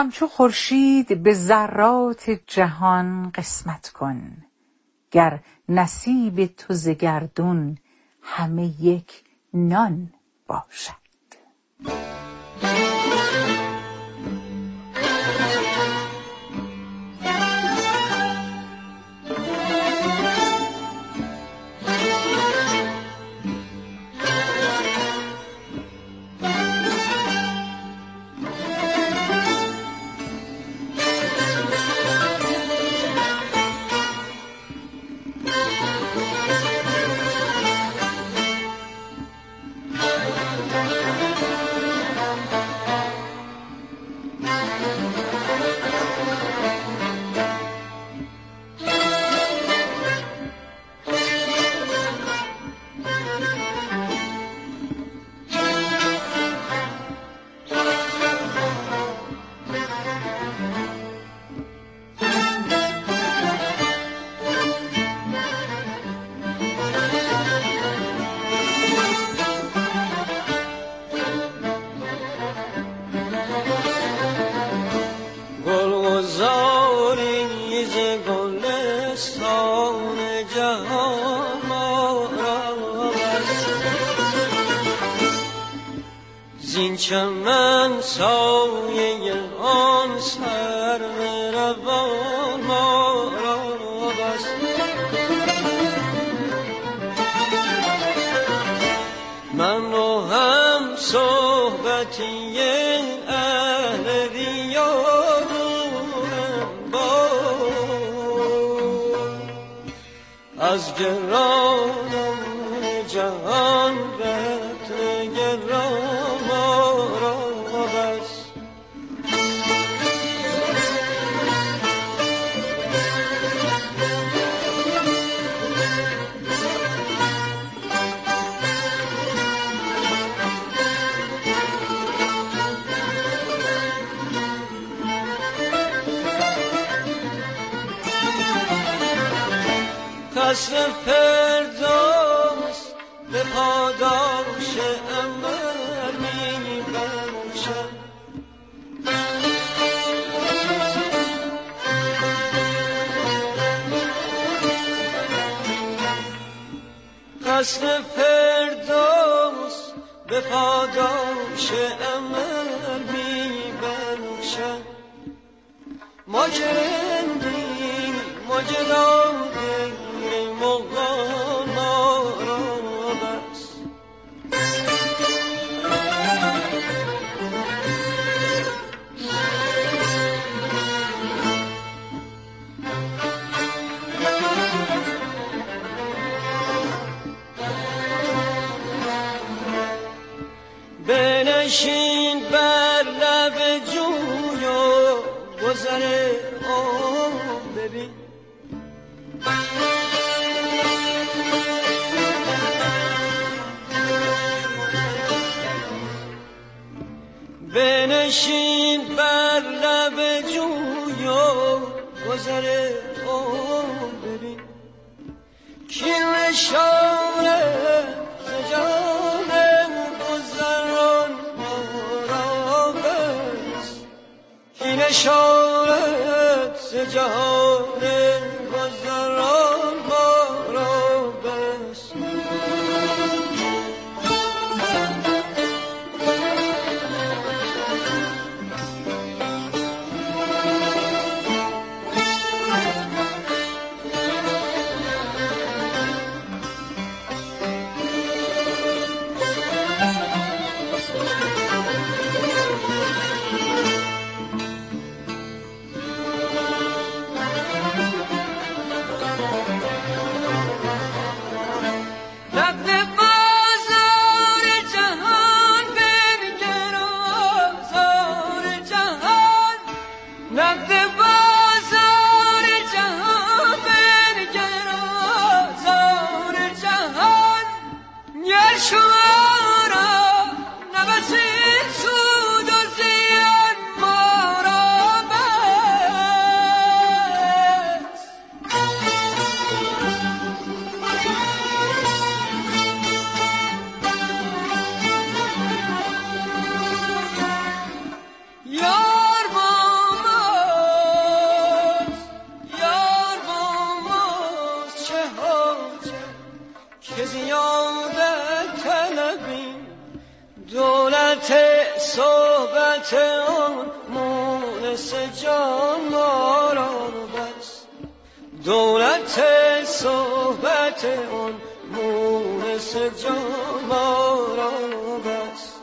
همچو خورشید به ذرات جهان قسمت کن، گر نصیب تو ز گردون همه یک نان باشد. زین چمن سایه آن سرو روان ما را بست. من و هم صحبتی اهل ریا دورم با از گرانم جهان رتن گران قصر فردوس به پاداش امر می بخشد. قصر فردوس به پاداش امر می بخشد. ما که رندیم ما جلادیم مغان ما را بس. بنشین بر لب جوی و گذر آن ببین. بنشین بر لب جوی و گذر آن ببین. کین نشانه ز جان گذران ما را بست. کین نشانه ز جان گذران ما را بست. جان ما را بس، دولت صحبت اون مونس جان ما را بس.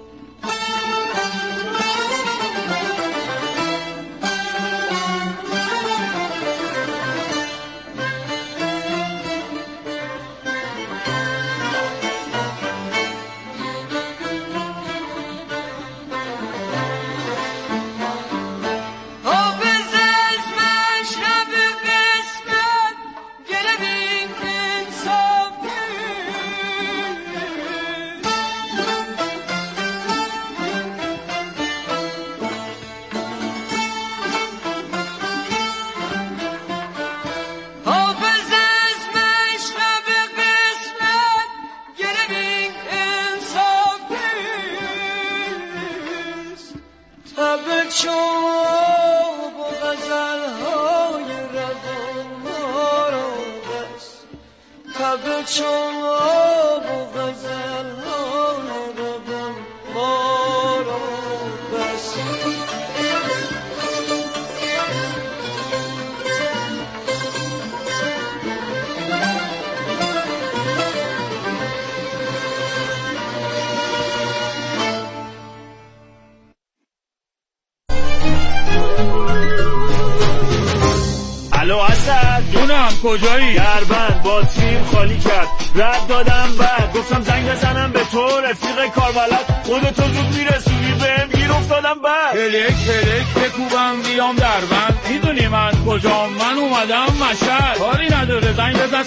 کجایی؟ دربند باتریم خالی کرد، رد دادم بعد گفتم زنگ بزنم به تو رفیق کاربلد، خودتو زود میرسونی بهم گیر افتادم بعد هلک بکوبم بیام دربند، میدونی من کجام؟ من اومدم مشهد، کاری نداره زنگ بزن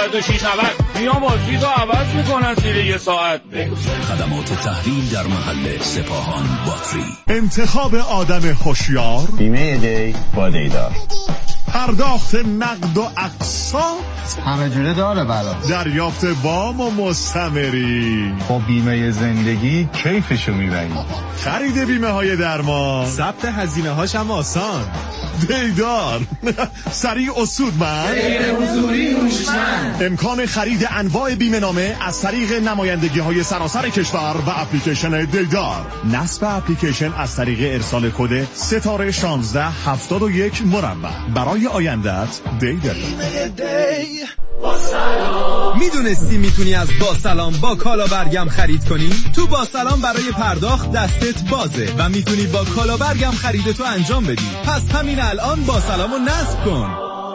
09690 میام باتریتو عوض میکنن زیر یه ساعت. خدمات تحویل در محل سپاهان باتری. انتخاب آدم هوشیار، بیمه دی با دیدار، پرداخت نقد و اقساط، همه جوره داره برا، دریافت وام و مستمری، با بیمه زندگی کیفشو میبریم، خرید بیمه های درمان، ثبت هزینه هاش هم آسان، دیدار سریع و سودمند، حضوری هوشمند، امکان خرید انواع بیمه نامه از طریق نمایندگی های سراسر کشور و اپلیکیشن دیدار. نصب اپلیکیشن از طریق ارسال کد ستاره 1671 مربع. برای آیندت دیدار. میدونستی میتونی از با سلام با کالا برگم خرید کنی؟ تو با سلام برای پرداخت دستت بازه و میتونی با کالا برگم خریدتو انجام بدی. پس همین الان با سلامو نصب کن.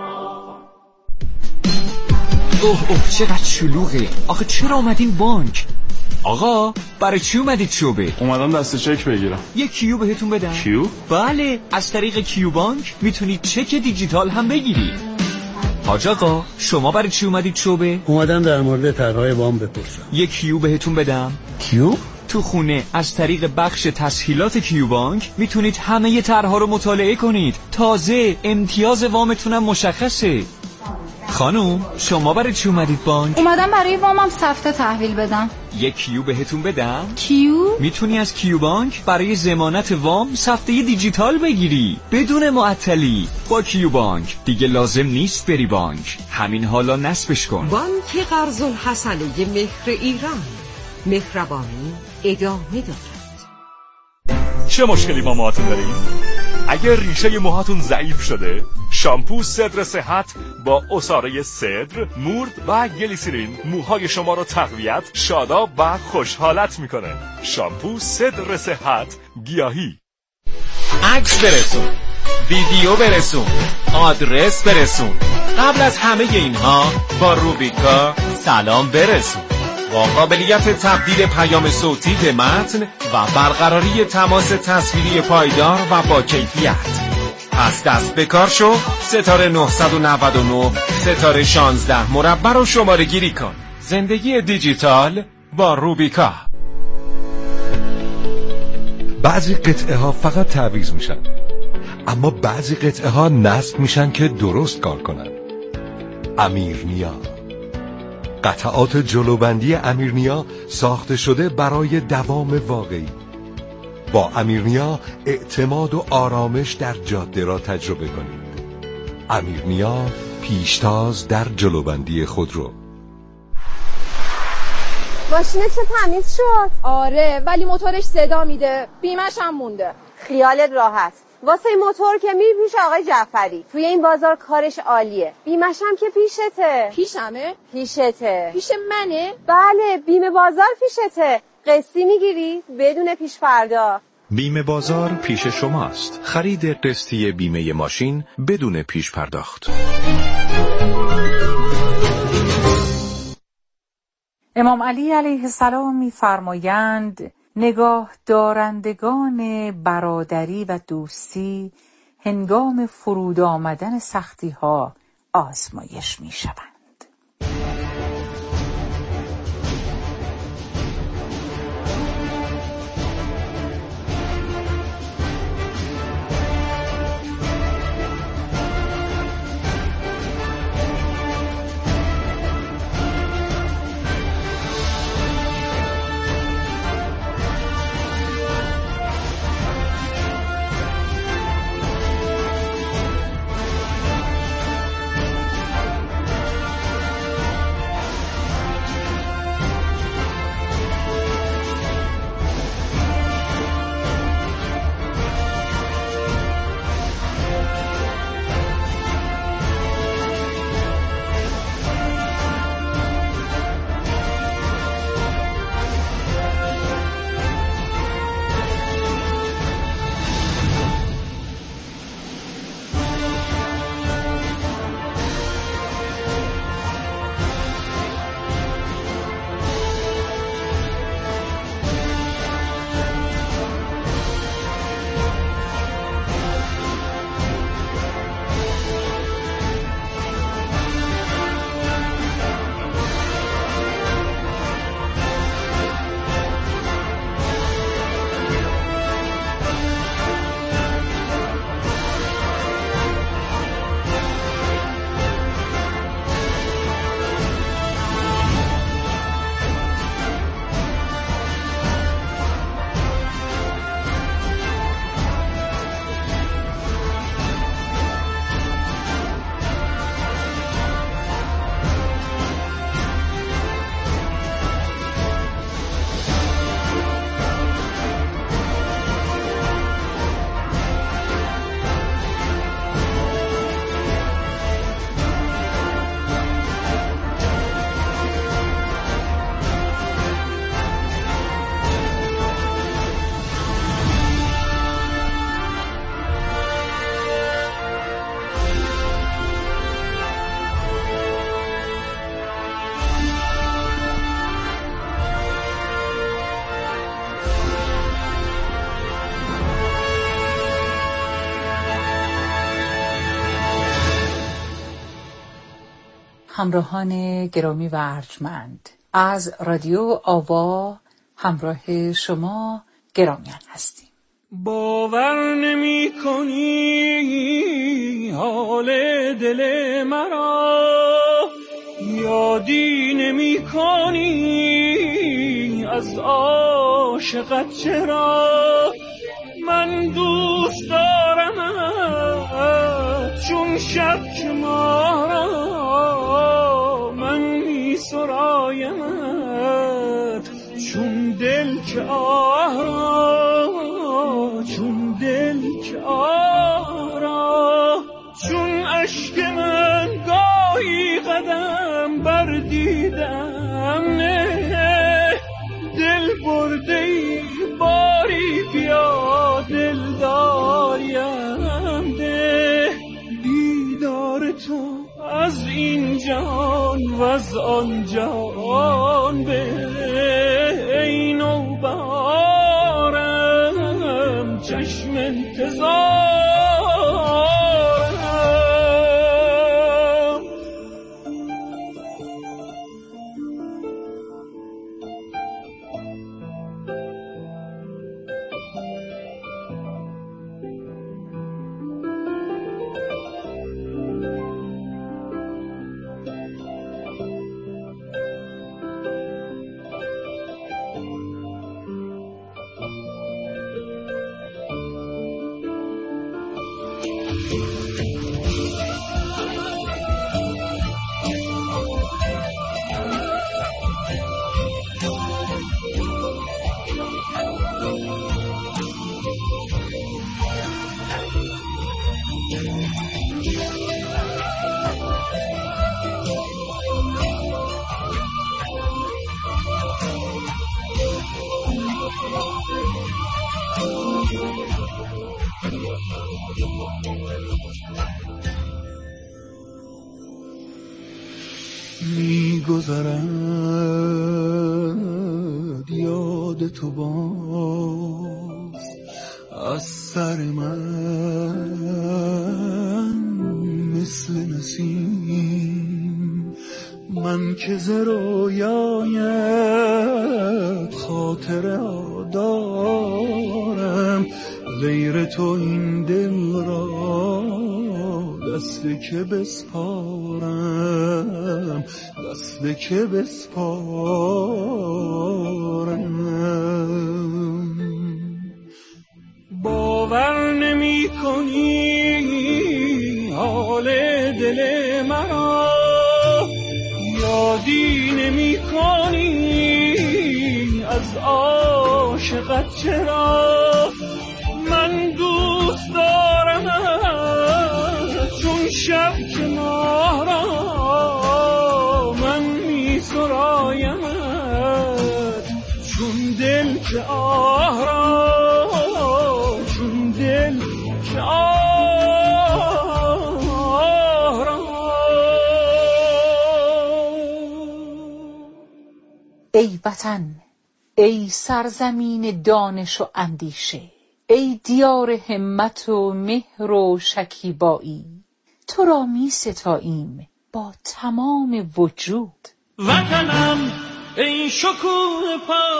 اوه چقدر شلوغه. آخه چرا اومدین بانک؟ آقا برای چی اومدید شعبه؟ اومدم دست چک بگیرم. یه کیو بهتون بدم. کیو؟ بله، از طریق کیو بانک میتونید چک دیجیتال هم بگیرید. حاج آقا شما برای چی اومدید شعبه؟ اومدم در مورد طرح‌های وام بپرسم. یه کیو بهتون بدم. کیو؟ تو خونه از طریق بخش تسهیلات کیو بانک میتونید همه طرح‌ها رو مطالعه کنید. تازه امتیاز وامتونم مشخصه. خانوم شما برای چی اومدید بانک؟ اومدم برای وامم سفته تحویل بدم. یک کیو بهتون بدم؟ کیو؟ میتونی از کیو بانک برای ضمانت وام سفته دیجیتال بگیری بدون معطلی. با کیو بانک دیگه لازم نیست بری بانک، همین حالا نصبش کن. بانک قرض الحسنه مهر ایران، مهربانی ادامه دارد. چه مشکلی با موهاتون داریم؟ اگر ریشه موهاتون ضعیف شده، شامپو صدر صحت با عصاره صدر، مورد و گلیسرین موهای شما رو تقویت، شاداب و خوشحالت میکنه. شامپو صدر صحت گیاهی. عکس برسون، ویدیو برسون، آدرس برسون. قبل از همه اینها با روبیکا سلام برسون. با قابلیت تبدیل پیام صوتی به متن و برقراری تماس تصویری پایدار و با کیفیت. پس دست به کار شو، ستاره 999 ستاره 16 مربع رو شماره گیری کن. زندگی دیجیتال با روبیکا. بعضی قطعه ها فقط تعویض میشن، اما بعضی قطعه ها نصب میشن که درست کار کنن. امیرنیا، قطعات جلوبندی امیرنیا ساخته شده برای دوام واقعی. با امیرنیا اعتماد و آرامش در جاده را تجربه کنید. امیرنیا، پیشتاز در جلوبندی خودرو. ماشینت چه تمیز شد؟ آره ولی موتورش صدا میده، بیمش هم مونده. خیالت راحت، واسه موتور که میری پیش آقای جعفری. توی این بازار کارش عالیه. بیمش هم که پیشته. پیشمه؟ پیشته. پیش منه؟ بله، بیمه بازار پیشته. قسطی میگیری بدون پیش پرداخت. بیمه بازار پیش شماست. خرید قسطی بیمه ماشین بدون پیش پرداخت. امام علی علیه السلام می‌فرمایند نگاه دارندگان برادری و دوستی هنگام فرود آمدن سختی‌ها آزمایش می‌شوند. همراهان گرامی و ارجمند، از رادیو آوا همراه شما گرامیان هستیم. باور نمی کنی حال دل مرا، یادی نمی کنی از عاشقت چرا. من دوست دارمت چون شب که ما را، من می سرایمت چون دل که آرا، چون دل که آرا. چون اشک من گاهی قدم بر دیدم نه، دل برده ای باری بیا دل داریم ده. دیدار تو از این جهان و از آن جهان به ای نوبهارم چشم انتظارم. می‌گذرد یاد تو باز از سر من مثل نسیم، من که ز رویایت خاطره دارم، غیر تو این دل را دسته که بسپارم، دسته که بسپارم. باور نمی کنی حال دل مرا، یادی نمی کنی از عاشقت چرا، من دوست دارم چون شب که ماه را، من می سرایمت چون دل که آه را، چون دل که آه را. ای وطن، ای سرزمین دانش و اندیشه، ای دیار همت و مهر و شکیبایی، تو را می ستاییم با تمام وجود. وطنم ای شکوه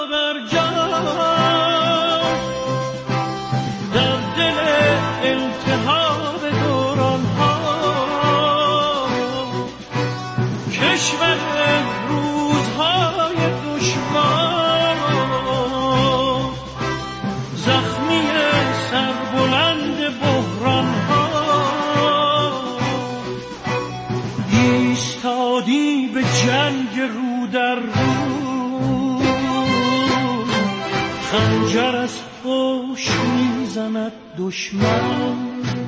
پابرجا، در دل التهاب دوران ها، کشور روزهای دشوار، زخمی سربلند بحران ها، ایستادی به جنگ رو در رو، خنجر از پشت میزند دشمن،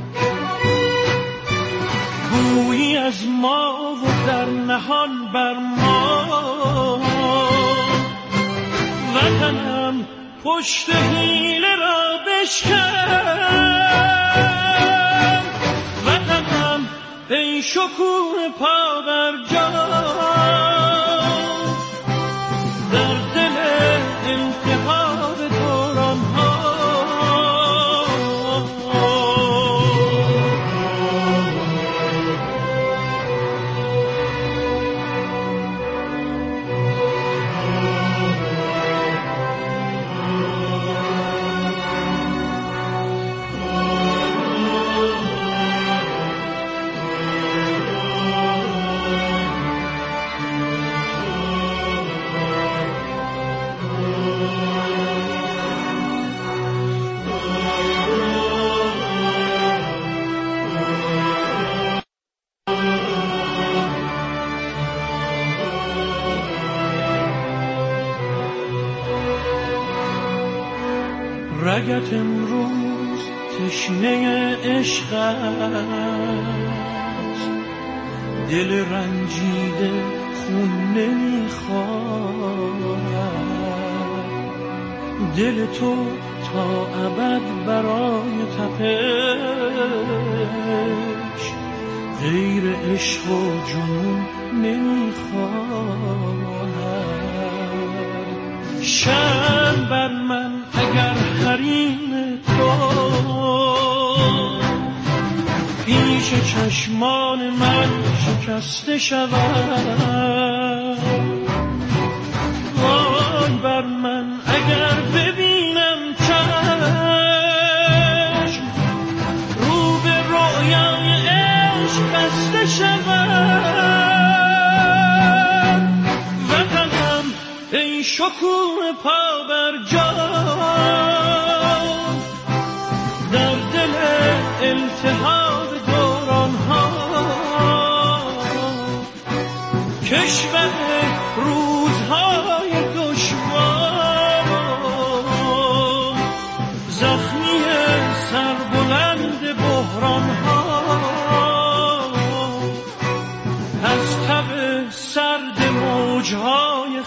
گویی از ما و در نهان بر ما، وطنم پشت حیله را بشکن، وطنم ای شکوه پابرجا، در دل التهاب دوران ها، رگت امروز تشنه عشق است، دل رنجیده خون نمیخواهد، دل تو تا ابد برای تپش غیر عشق و جنون نمیخواهد. شرم بر من اگر حریم تو پیش چشمان من شکسته شود، وای بر من اگر ببینم چشم رو به رویای عشق بسته شود، وطنم ای شکوه پابرجا، در دل التهاب دوران ها، کشور روزهای دشوار، زخمی سربلند بحران ها، موجهای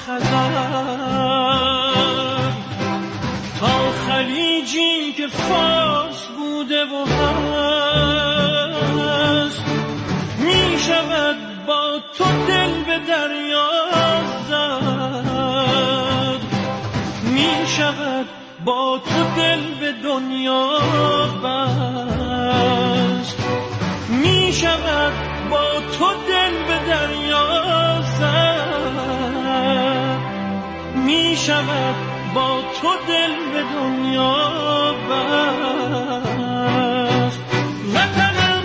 خزر تا خلیجی که فارس بوده و هست می شود با تو دل به دریا زد می شود با تو دل به دنیا بست می شود با تو دل به دریا زد می شود با تو دل به دنیا بست وطنم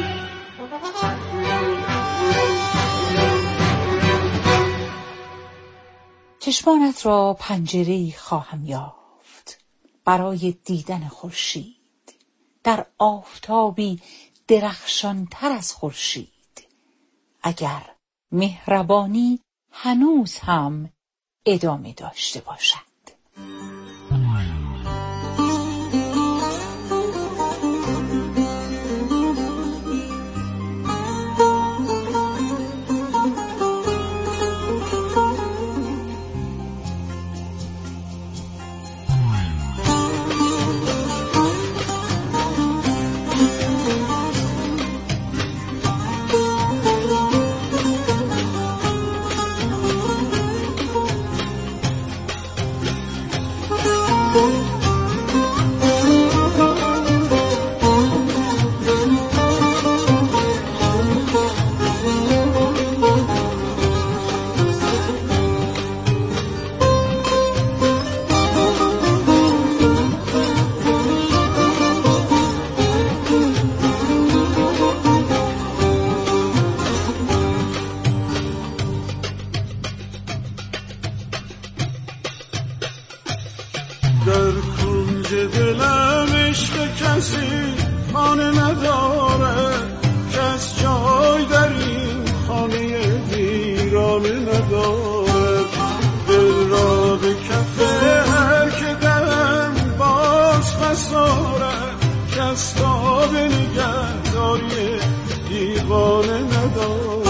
چشمانت را پنجره‌ای خواهم یافت برای دیدن خورشید در آفتابی درخشانتر از خورشید اگر مهربانی هنوز هم ادامه داشته باشد. در کنج دلم عشق کسی خانه نداره، کس جای در این خانه ویرانه نداره. دل را به کف هر که دم باز بساره، کس تا به نگهداری دیوانه نداره.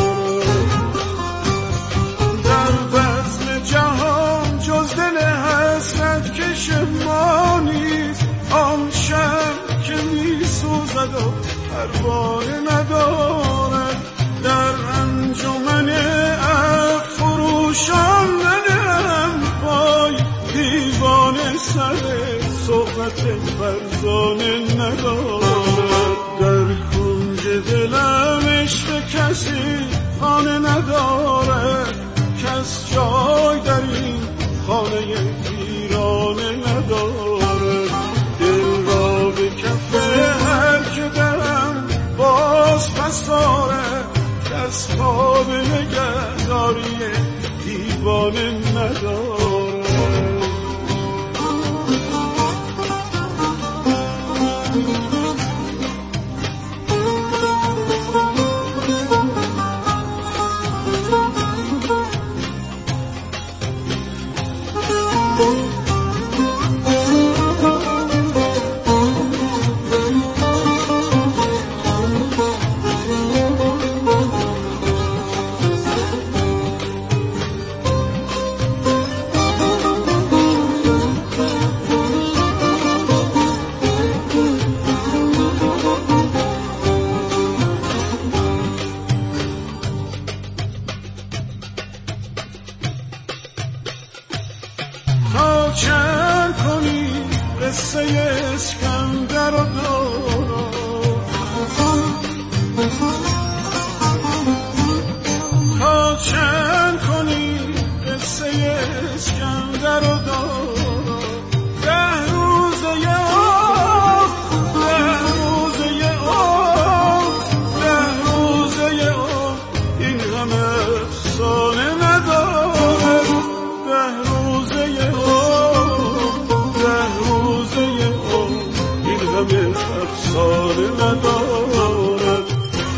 در بزم جهان جز دل حسرت کش ما نیست، آن شب که می سوزد و پروانه ندارد. در انجمن عقل فروشان ندم پای، دیوانه سر صحبت فرزانه ندارد. در کنج دلم عشق کسی خانه نداره، کس جای در این خانه ویرانه نداره. دل را به کف هر که درم باز پساره، کس پا به نگهداری دیوانه نداره. تا چند کنی قصه اسکندر و دوران، تا چند کنی قصه اسکندر و دوران. 10 روزه یه آب، 10 روزه یه آب، 10 روزه یه آب، این همه افسانه نداره. 10 روزه یه آب، 10 روزه یه آب، این همه افسانه ندارد.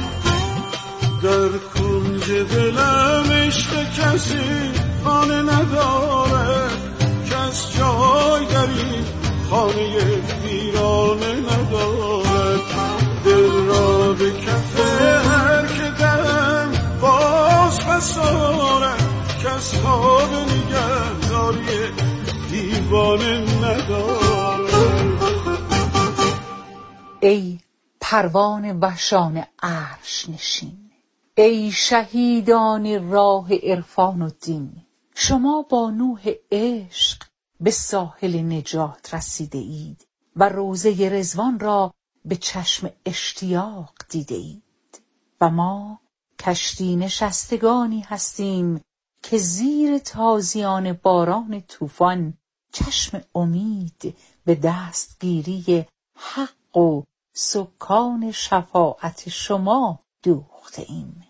در کنج دلم عشق کسی خانه نداره، کس جای در این خانه ویرانه ندارد. دل را به کف هر که درم باز پساره، کس دیوانه نداره. ای پروان وحشان عرش نشین، ای شهیدان راه عرفان و دین، شما با نوح عشق به ساحل نجات رسیده اید و روضه رضوان را به چشم اشتیاق دیده اید و ما کشتی نشستگانی هستیم که زیر تازیان باران طوفان چشم امید به دستگیری حق و سکان شفاعت شما دوخته ایم.